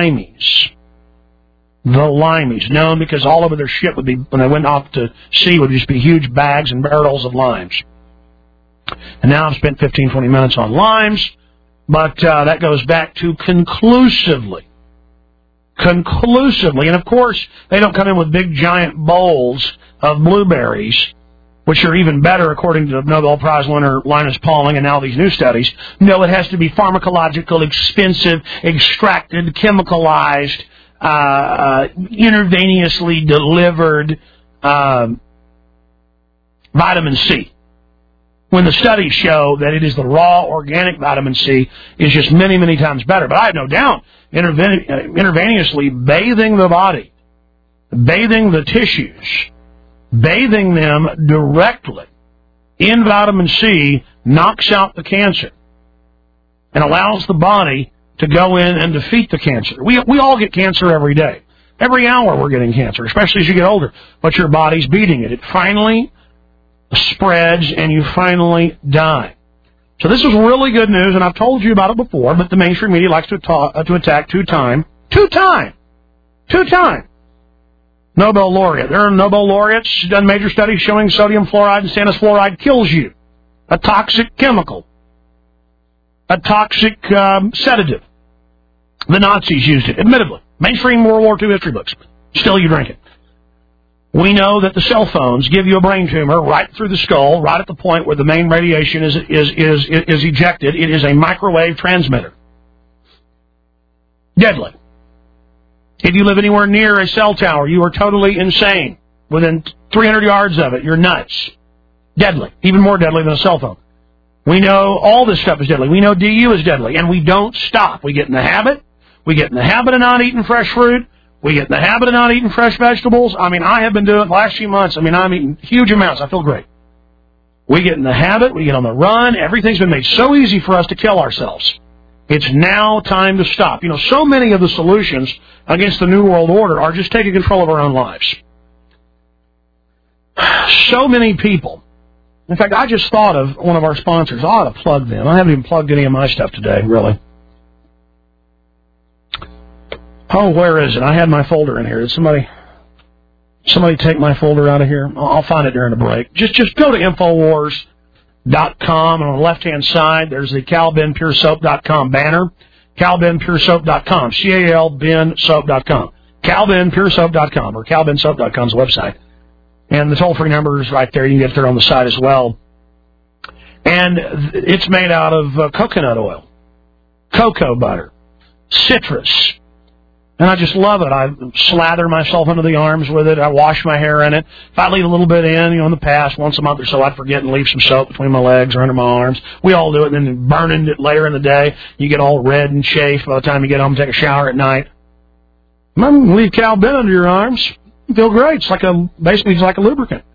limeys, known because all over their ship would be, when they went off to sea, would just be huge bags and barrels of limes. And now I've spent 15, 20 minutes on limes, but that goes back to conclusively. And of course, they don't come in with big giant bowls of blueberries, which are even better according to Nobel Prize winner Linus Pauling and now these new studies. No, it has to be pharmacological, expensive, extracted, chemicalized, intravenously delivered vitamin C. When the studies show that it is the raw organic vitamin C is just many, many times better. But I have no doubt intravenously bathing the body, bathing the tissues, bathing them directly in vitamin C knocks out the cancer and allows the body to go in and defeat the cancer. We all get cancer every day. Every hour we're getting cancer, especially as you get older. But your body's beating it. It finally spreads and you finally die. So this is really good news, and I've told you about it before, but the mainstream media likes to attack two-time Nobel laureate. There are Nobel laureates who've done major studies showing sodium fluoride and stannous fluoride kills you. A toxic chemical. A toxic sedative. The Nazis used it, admittedly. Mainstream World War II history books. Still you drink it. We know that the cell phones give you a brain tumor right through the skull, right at the point where the main radiation is ejected. It is a microwave transmitter. Deadly. If you live anywhere near a cell tower, you are totally insane. Within 300 yards of it, you're nuts. Deadly. Even more deadly than a cell phone. We know all this stuff is deadly. We know DU is deadly, and we don't stop. We get in the habit. We get in the habit of not eating fresh fruit. We get in the habit of not eating fresh vegetables. I mean, I have been doing it the last few months. I mean, I'm eating huge amounts. I feel great. We get in the habit. We get on the run. Everything's been made so easy for us to kill ourselves. It's now time to stop. You know, so many of the solutions against the New World Order are just taking control of our own lives. So many people. In fact, I just thought of one of our sponsors. I ought to plug them. I haven't even plugged any of my stuff today, really. Oh, where is it? I had my folder in here. Did somebody take my folder out of here? I'll find it during the break. Just go to Infowars.com, and on the left-hand side, there's the CalBenPureSoap.com banner. CalBenPureSoap.com. CalBenSoap.com. CalBenPureSoap.com, or CalBenSoap.com is the website. And the toll-free number is right there. You can get there on the site as well. And it's made out of coconut oil, cocoa butter, citrus, And I just love it. I slather myself into the arms with it. I wash my hair in it. If I leave a little bit in the past, once a month or so, I'd forget and leave some soap between my legs or under my arms. We all do it, and then burning it later in the day. You get all red and chafed by the time you get home and take a shower at night. Leave Cal Ben under your arms. You feel great. It's basically like a lubricant.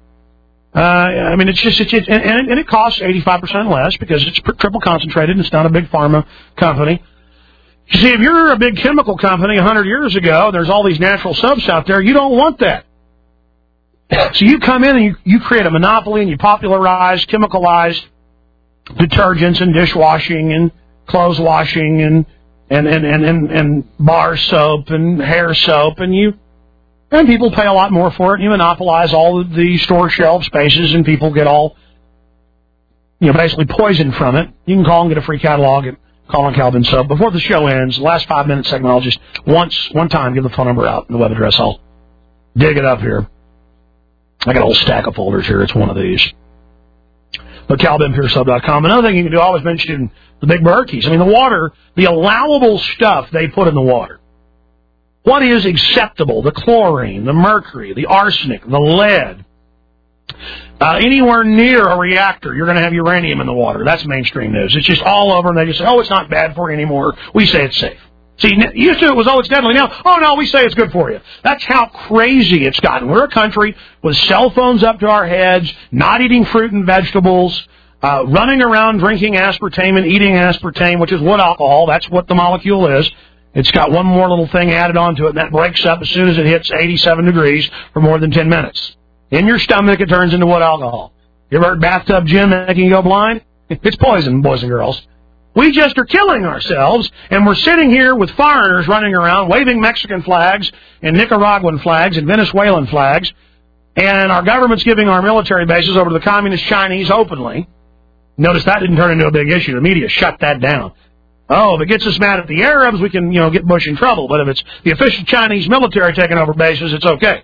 It costs 85% less because it's triple concentrated and it's not a big pharma company. You see, if you're a big chemical company 100 years ago, there's all these natural soaps out there, you don't want that. So you come in and you create a monopoly and you popularize chemicalized detergents and dishwashing and clothes washing and bar soap and hair soap, and people pay a lot more for it, and you monopolize all of the store shelf spaces, and people get all, basically poisoned from it. You can call and get a free catalog at Colin Calvin Soap. Before the show ends, the last 5-minute segment, I'll just one time give the phone number out and the web address. I'll dig it up here. I got a whole stack of folders here. It's one of these. But CalvinPureSoap.com. Another thing you can do, I always mention the big Berkeys. The water, the allowable stuff they put in the water. What is acceptable? The chlorine, the mercury, the arsenic, the lead. Anywhere near a reactor, you're going to have uranium in the water. That's mainstream news. It's just all over, and they just say, it's not bad for you anymore. We say it's safe. See, used to it was, it's deadly. Now, no, we say it's good for you. That's how crazy it's gotten. We're a country with cell phones up to our heads, not eating fruit and vegetables, running around drinking aspartame and eating aspartame, which is wood alcohol. That's what the molecule is. It's got one more little thing added onto it, and that breaks up as soon as it hits 87 degrees for more than 10 minutes. In your stomach, it turns into wood alcohol. You ever heard bathtub gin making you go blind? It's poison, boys and girls. We just are killing ourselves, and we're sitting here with foreigners running around waving Mexican flags and Nicaraguan flags and Venezuelan flags, and our government's giving our military bases over to the communist Chinese openly. Notice that didn't turn into a big issue. The media shut that down. If it gets us mad at the Arabs, we can, get Bush in trouble. But if it's the official Chinese military taking over bases, it's okay.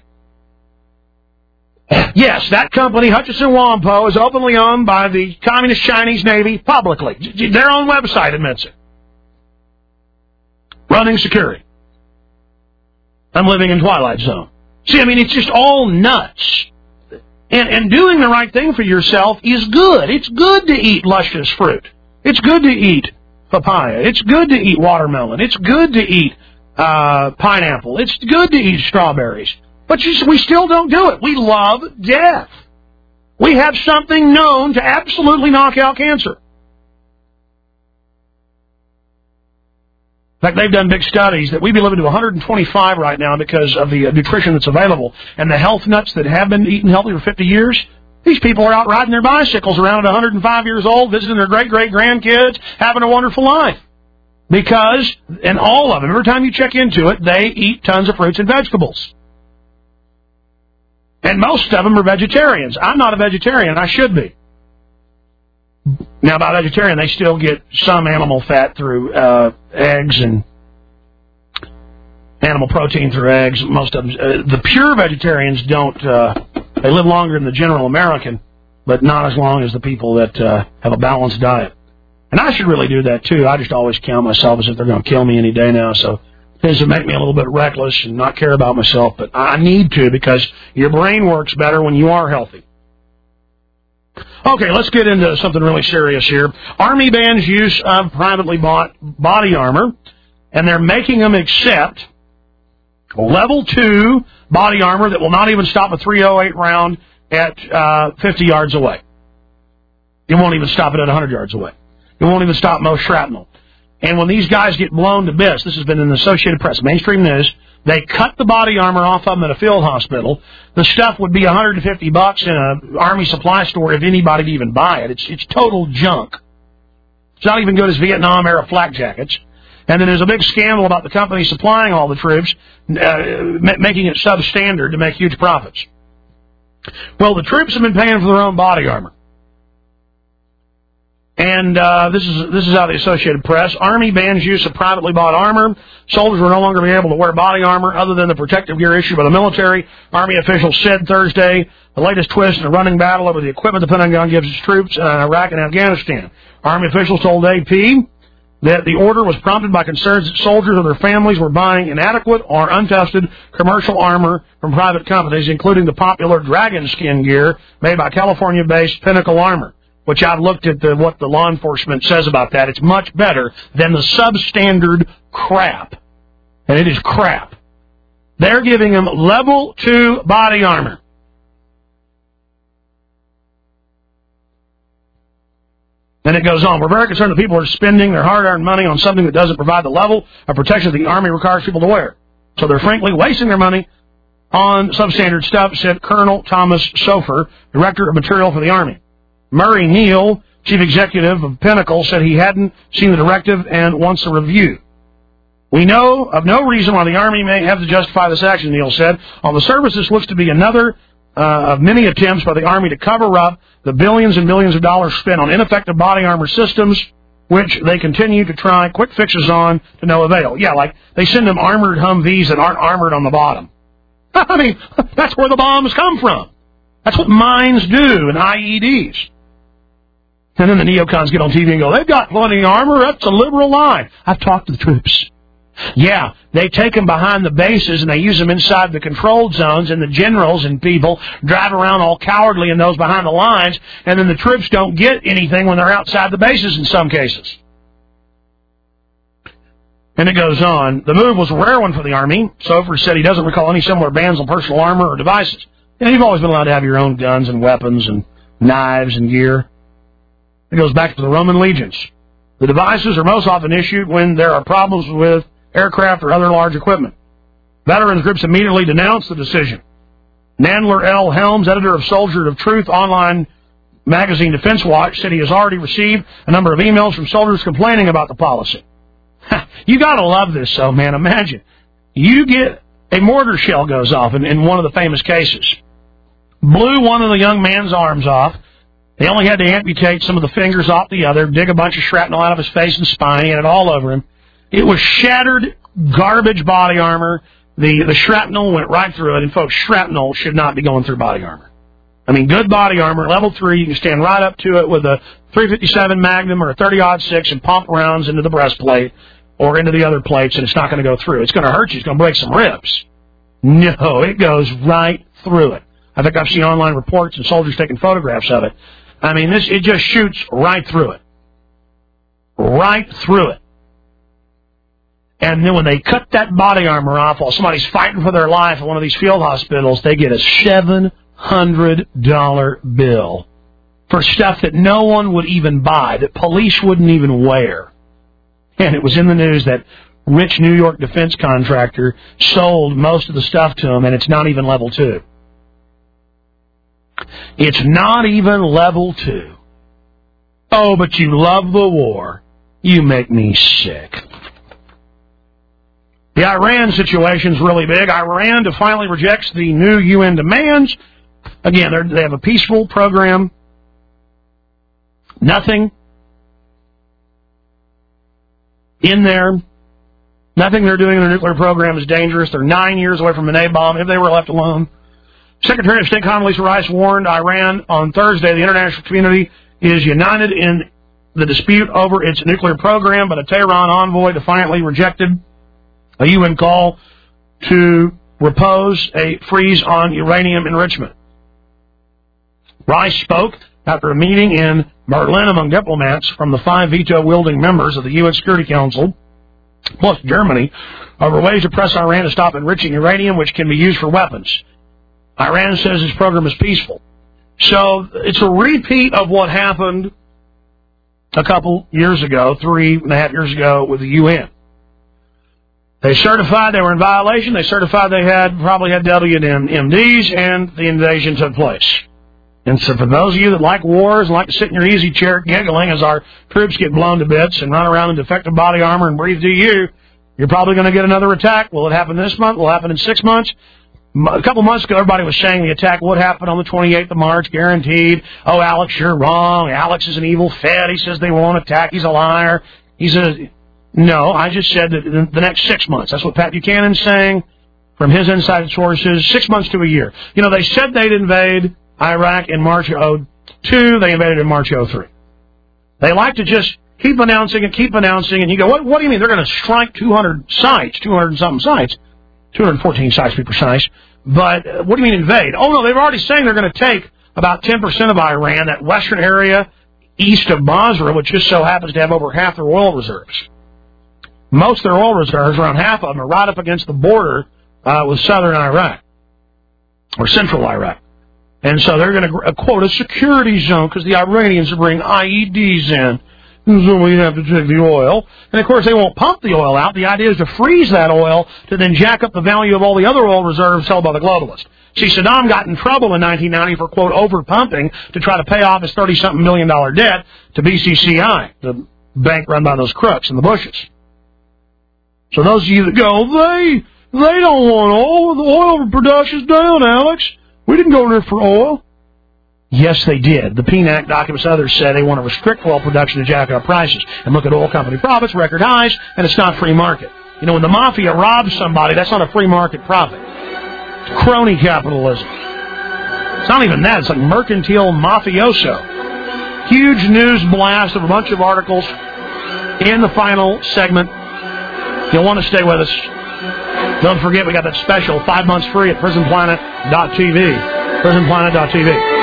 Yes, that company, Hutchison Whampoa, is openly owned by the Communist Chinese Navy publicly. Their own website admits it. Running security. I'm living in Twilight Zone. See, it's just all nuts. And doing the right thing for yourself is good. It's good to eat luscious fruit. It's good to eat papaya. It's good to eat watermelon. It's good to eat pineapple. It's good to eat strawberries. But we still don't do it. We love death. We have something known to absolutely knock out cancer. In fact, they've done big studies that we'd be living to 125 right now because of the nutrition that's available. And the health nuts that have been eating healthy for 50 years, these people are out riding their bicycles around at 105 years old, visiting their great-great-grandkids, having a wonderful life. Because, and all of them, every time you check into it, they eat tons of fruits and vegetables. And most of them are vegetarians. I'm not a vegetarian. I should be. Now, by vegetarian, they still get some animal fat through eggs and animal protein through eggs. Most of them. The pure vegetarians don't. They live longer than the general American, but not as long as the people that have a balanced diet. And I should really do that, too. I just always count myself as if they're going to kill me any day now, so it tends to make me a little bit reckless and not care about myself, but I need to because your brain works better when you are healthy. Okay, let's get into something really serious here. Army bans use of privately bought body armor, and they're making them accept level 2 body armor that will not even stop a .308 round at 50 yards away. It won't even stop it at 100 yards away. It won't even stop most shrapnel. And when these guys get blown to bits, this has been in the Associated Press, mainstream news, they cut the body armor off of them at a field hospital. The stuff would be $150 in an Army supply store if anybody'd even buy it. It's total junk. It's not even good as Vietnam-era flak jackets. And then there's a big scandal about the company supplying all the troops, making it substandard to make huge profits. Well, the troops have been paying for their own body armor. And this is out of the Associated Press. Army bans use of privately bought armor. Soldiers will no longer be able to wear body armor other than the protective gear issued by the military. Army officials said Thursday the latest twist in a running battle over the equipment the Pentagon gives its troops in Iraq and Afghanistan. Army officials told AP that the order was prompted by concerns that soldiers or their families were buying inadequate or untested commercial armor from private companies, including the popular Dragon Skin gear made by California-based Pinnacle Armor, which I've looked at what the law enforcement says about that. It's much better than the substandard crap. And it is crap. They're giving them level 2 body armor. Then it goes on. We're very concerned that people are spending their hard-earned money on something that doesn't provide the level of protection that the Army requires people to wear. So they're frankly wasting their money on substandard stuff, said Colonel Thomas Sofer, Director of Material for the Army. Murray Neal, Chief Executive of Pinnacle, said he hadn't seen the directive and wants a review. We know of no reason why the Army may have to justify this action, Neal said. On the surface, this looks to be another of many attempts by the Army to cover up the billions and billions of dollars spent on ineffective body armor systems, which they continue to try quick fixes on to no avail. Yeah, like they send them armored Humvees that aren't armored on the bottom. I mean, that's where the bombs come from. That's what mines do and IEDs. And then the neocons get on TV and go, they've got plenty of armor. That's a liberal lie. I've talked to the troops. Yeah, they take them behind the bases and they use them inside the controlled zones, and the generals and people drive around all cowardly in those behind the lines, and then the troops don't get anything when they're outside the bases in some cases. And it goes on. The move was a rare one for the Army. Sofer said he doesn't recall any similar bans on personal armor or devices. You know, you've always been allowed to have your own guns and weapons and knives and gear. It goes back to the Roman legions. The devices are most often issued when there are problems with aircraft or other large equipment. Veterans groups immediately denounced the decision. Nandler L. Helms, editor of Soldier of Truth online magazine Defense Watch, said he has already received a number of emails from soldiers complaining about the policy. You gotta love this, though, man. Imagine. You get a mortar shell goes off in one of the famous cases. Blew one of the young man's arms off. They only had to amputate some of the fingers off the other, dig a bunch of shrapnel out of his face and spine. He had it all over him. It was shattered garbage body armor. The shrapnel went right through it. And, folks, shrapnel should not be going through body armor. I mean, good body armor, level 3, you can stand right up to it with a .357 Magnum or a 30-06 and pump rounds into the breastplate or into the other plates, and it's not going to go through. It's going to hurt you. It's going to break some ribs. No, it goes right through it. I think I've seen online reports and soldiers taking photographs of it. I mean, it just shoots right through it. Right through it. And then when they cut that body armor off while somebody's fighting for their life at one of these field hospitals, they get a $700 bill for stuff that no one would even buy, that police wouldn't even wear. And it was in the news that rich New York defense contractor sold most of the stuff to them, and it's not even level 2. It's not even level 2. Oh, but you love the war. You make me sick. The Iran situation's really big. Iran defiantly rejects the new UN demands. Again, they have a peaceful program. Nothing in there. Nothing they're doing in their nuclear program is dangerous. They're 9 years away from an A-bomb if they were left alone. Secretary of State Condoleezza Rice warned Iran on Thursday the international community is united in the dispute over its nuclear program, but a Tehran envoy defiantly rejected a UN call to repose a freeze on uranium enrichment. Rice spoke after a meeting in Berlin among diplomats from the 5 veto-wielding members of the UN Security Council, plus Germany, over ways to press Iran to stop enriching uranium, which can be used for weapons. Iran says its program is peaceful. So it's a repeat of what happened a couple years ago, 3.5 years ago, with the UN. They certified they were in violation. They certified they probably had WMDs, and the invasion took place. And so for those of you that like wars and like to sit in your easy chair giggling as our troops get blown to bits and run around in defective body armor and breathe through you, you're probably going to get another attack. Will it happen this month? Will it happen in 6 months? A couple months ago, everybody was saying the attack would happen on the 28th of March, guaranteed. Oh, Alex, you're wrong. Alex is an evil Fed. He says they won't attack. He's a liar. No, I just said that in the next 6 months. That's what Pat Buchanan's saying from his inside sources, 6 months to a year. You know, they said they'd invade Iraq in March of 2002. They invaded in March of 2003. They like to just keep announcing it, and you go, what do you mean? They're going to strike 200 sites, 200 and something sites, 214 sites to be precise. But what do you mean invade? Oh, no, they're already saying they're going to take about 10% of Iran, that western area east of Basra, which just so happens to have over half their oil reserves. Most of their oil reserves, around half of them, are right up against the border with southern Iraq, or central Iraq. And so they're going to quote a security zone because the Iranians are bringing IEDs in. So we have to take the oil. And, of course, they won't pump the oil out. The idea is to freeze that oil to then jack up the value of all the other oil reserves held by the globalists. See, Saddam got in trouble in 1990 for, quote, over-pumping to try to pay off his $30-something million debt to BCCI, the bank run by those crooks in the bushes. So those of you that go, they don't want oil. The oil production's down, Alex. We didn't go there for oil. Yes, they did. The PNAC documents and others said they want to restrict oil production to jack up prices. And look at oil company profits, record highs, and it's not free market. You know, when the mafia robs somebody, that's not a free market profit. It's crony capitalism. It's not even that. It's like mercantile mafioso. Huge news blast of a bunch of articles in the final segment. You'll want to stay with us. Don't forget, we got that special 5 months free at prisonplanet.tv. Prisonplanet.tv.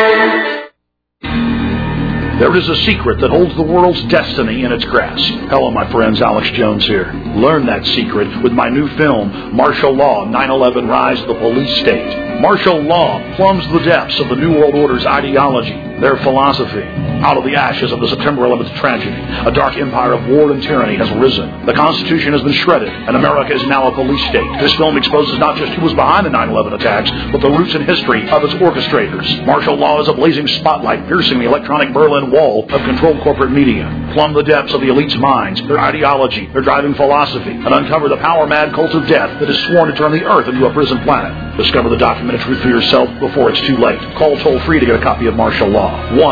There is a secret that holds the world's destiny in its grasp. Hello, my friends. Alex Jones here. Learn that secret with my new film, Martial Law, 9/11 Rise of the Police State. Martial law plumbs the depths of the New World Order's ideology, their philosophy. Out of the ashes of the September 11th tragedy, a dark empire of war and tyranny has risen. The Constitution has been shredded, and America is now a police state. This film exposes not just who was behind the 9/11 attacks, but the roots and history of its orchestrators. Martial law is a blazing spotlight piercing the electronic Berlin Wall of controlled corporate media. Plumb the depths of the elite's minds, their ideology, their driving philosophy, and uncover the power-mad cult of death that is sworn to turn the earth into a prison planet. Discover the documented truth for yourself before it's too late. Call toll-free to get a copy of Martial Law.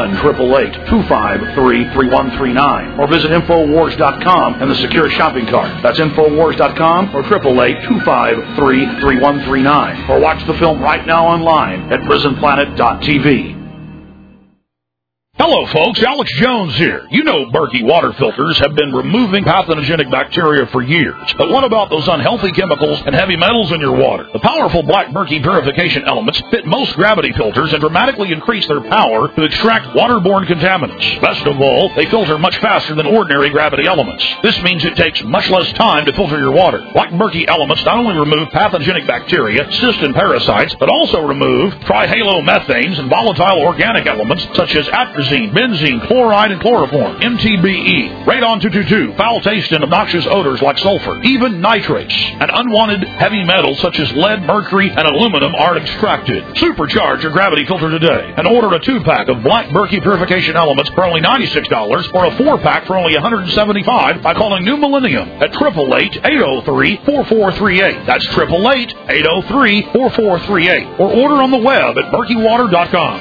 1-888-253-3139. Or visit Infowars.com and the secure shopping cart. That's Infowars.com or 888-253-3139. Or watch the film right now online at PrisonPlanet.tv. Hello, folks. Alex Jones here. You know Berkey water filters have been removing pathogenic bacteria for years. But what about those unhealthy chemicals and heavy metals in your water? The powerful Black Berkey purification elements fit most gravity filters and dramatically increase their power to extract waterborne contaminants. Best of all, they filter much faster than ordinary gravity elements. This means it takes much less time to filter your water. Black Berkey elements not only remove pathogenic bacteria, cysts, and parasites, but also remove trihalomethanes and volatile organic elements such as atrazine, benzene, chloride, and chloroform, MTBE, radon-222, foul taste and obnoxious odors like sulfur, even nitrates, and unwanted heavy metals such as lead, mercury, and aluminum are extracted. Supercharge your gravity filter today and order a 2-pack of Black Berkey purification elements for only $96 or a 4-pack for only $175 by calling New Millennium at 888-803-4438. That's 888-803-4438. Or order on the web at berkeywater.com.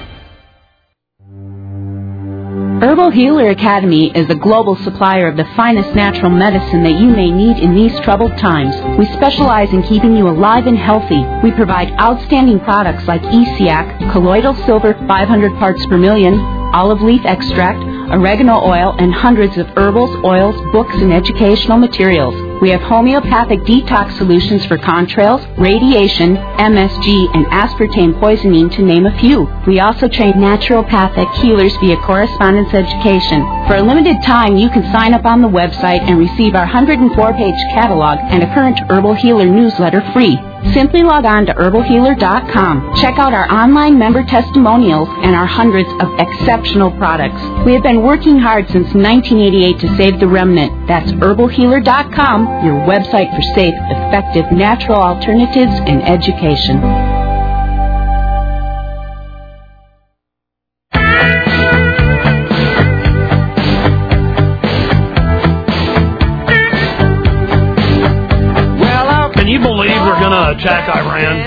Herbal Healer Academy is a global supplier of the finest natural medicine that you may need in these troubled times. We specialize in keeping you alive and healthy. We provide outstanding products like ESEAC, colloidal silver 500 parts per million, olive leaf extract, oregano oil, and hundreds of herbals, oils, books, and educational materials. We have homeopathic detox solutions for contrails, radiation, MSG, and aspartame poisoning, to name a few. We also train naturopathic healers via correspondence education. For a limited time, you can sign up on the website and receive our 104-page catalog and a current Herbal Healer newsletter free. Simply log on to herbalhealer.com. Check out our online member testimonials and our hundreds of exceptional products. We have been working hard since 1988 to save the remnant. That's herbalhealer.com, your website for safe, effective, natural alternatives and education. Can you believe they're going to attack Iran?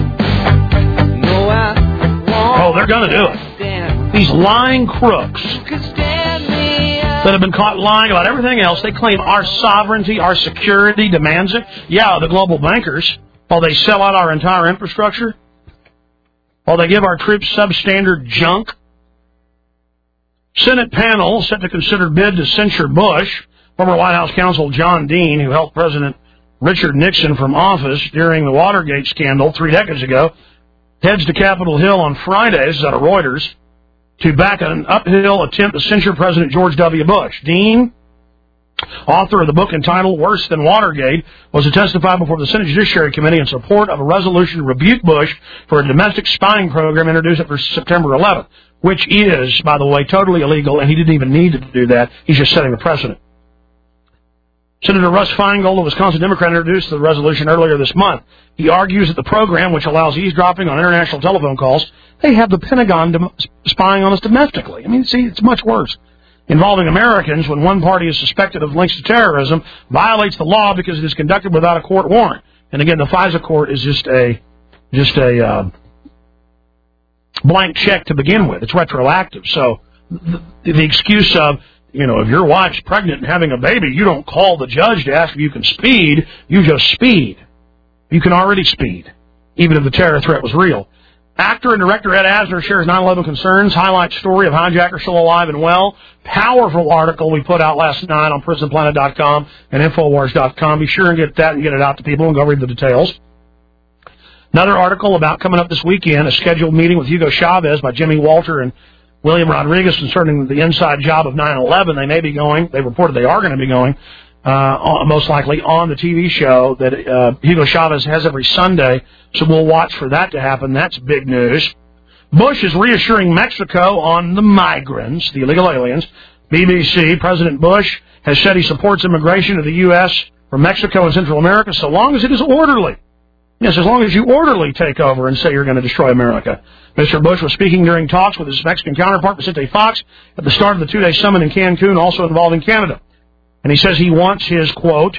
Oh, they're going to do it. These lying crooks that have been caught lying about everything else, they claim our sovereignty, our security demands it. Yeah, the global bankers, while they sell out our entire infrastructure, while they give our troops substandard junk. Senate panel set to consider bid to censure Bush. Former White House counsel John Dean, who helped President Richard Nixon from office during the Watergate scandal 3 decades ago, heads to Capitol Hill on Friday, this is out of Reuters, to back an uphill attempt to censure President George W. Bush. Dean, author of the book entitled Worse Than Watergate, was to testify before the Senate Judiciary Committee in support of a resolution to rebuke Bush for a domestic spying program introduced after September 11th, which is, by the way, totally illegal, and he didn't even need to do that. He's just setting the precedent. Senator Russ Feingold, a Wisconsin Democrat, introduced the resolution earlier this month. He argues that the program, which allows eavesdropping on international telephone calls, they have the Pentagon spying on us domestically. I mean, see, it's much worse. Involving Americans, when one party is suspected of links to terrorism, violates the law because it is conducted without a court warrant. And again, the FISA court is just a blank check to begin with. It's retroactive. So the excuse of, if your wife's pregnant and having a baby, you don't call the judge to ask if you can speed. You just speed. You can already speed, even if the terror threat was real. Actor and director Ed Asner shares 9/11 concerns, highlights story of hijacker still alive and well. Powerful article we put out last night on PrisonPlanet.com and Infowars.com. Be sure and get that and get it out to people and go read the details. Another article about coming up this weekend, a scheduled meeting with Hugo Chavez by Jimmy Walter and William Rodriguez concerning the inside job of 9/11. They may be going. They reported they are going to be going, most likely, on the TV show that Hugo Chavez has every Sunday. So we'll watch for that to happen. That's big news. Bush is reassuring Mexico on the migrants, the illegal aliens. BBC, President Bush has said he supports immigration to the U.S. from Mexico and Central America so long as it is orderly. Yes, as long as you orderly take over and say you're going to destroy America. Mr. Bush was speaking during talks with his Mexican counterpart, Vicente Fox, at the start of the 2-day summit in Cancun, also involving Canada. And he says he wants his, quote,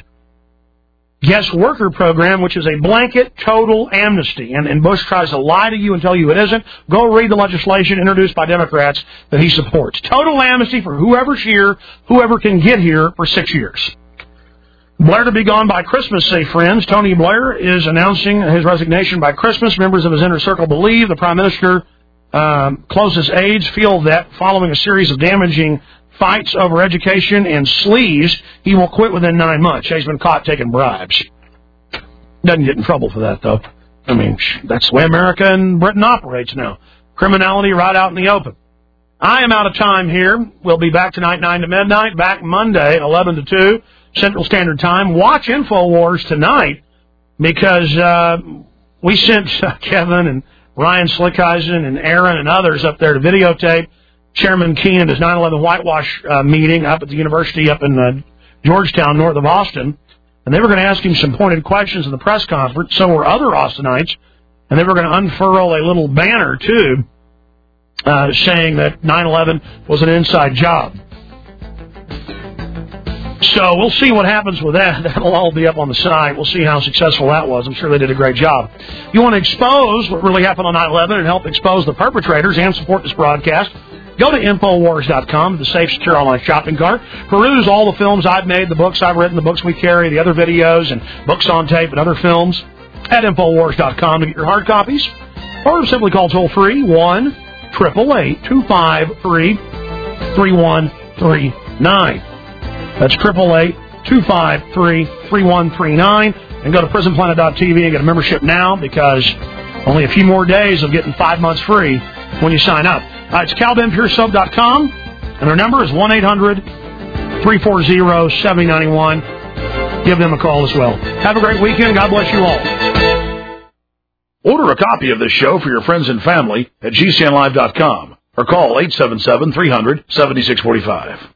guest worker program, which is a blanket total amnesty. And Bush tries to lie to you and tell you it isn't. Go read the legislation introduced by Democrats that he supports. Total amnesty for whoever's here, whoever can get here for 6 years. Blair to be gone by Christmas, say friends. Tony Blair is announcing his resignation by Christmas. Members of his inner circle believe the Prime Minister, closest aides, feel that following a series of damaging fights over education and sleaze, he will quit within 9 months. He's been caught taking bribes. Doesn't get in trouble for that, though. I mean, that's the way America and Britain operates now. Criminality right out in the open. I am out of time here. We'll be back tonight, 9 to midnight. Back Monday, 11 to 2. Central Standard Time. Watch InfoWars tonight because we sent Kevin and Ryan Slickeisen and Aaron and others up there to videotape Chairman Keenan his 9/11 whitewash meeting up at the university up in Georgetown, north of Austin. And they were going to ask him some pointed questions in the press conference. So were other Austinites. And they were going to unfurl a little banner, too, saying that 9/11 was an inside job. So we'll see what happens with that. That'll all be up on the site. We'll see how successful that was. I'm sure they did a great job. If you want to expose what really happened on 9/11 and help expose the perpetrators and support this broadcast, go to Infowars.com, the safe, secure online shopping cart. Peruse all the films I've made, the books I've written, the books we carry, the other videos and books on tape and other films at Infowars.com to get your hard copies. Or simply call toll-free 1-888-253-3139. That's 888-253-3139. And go to PrisonPlanet.tv and get a membership now because only a few more days of getting 5 months free when you sign up. It's CalbenPureSoap.com, and their number is 1-800-340-7091. Give them a call as well. Have a great weekend. God bless you all. Order a copy of this show for your friends and family at GCNLive.com or call 877-300-7645.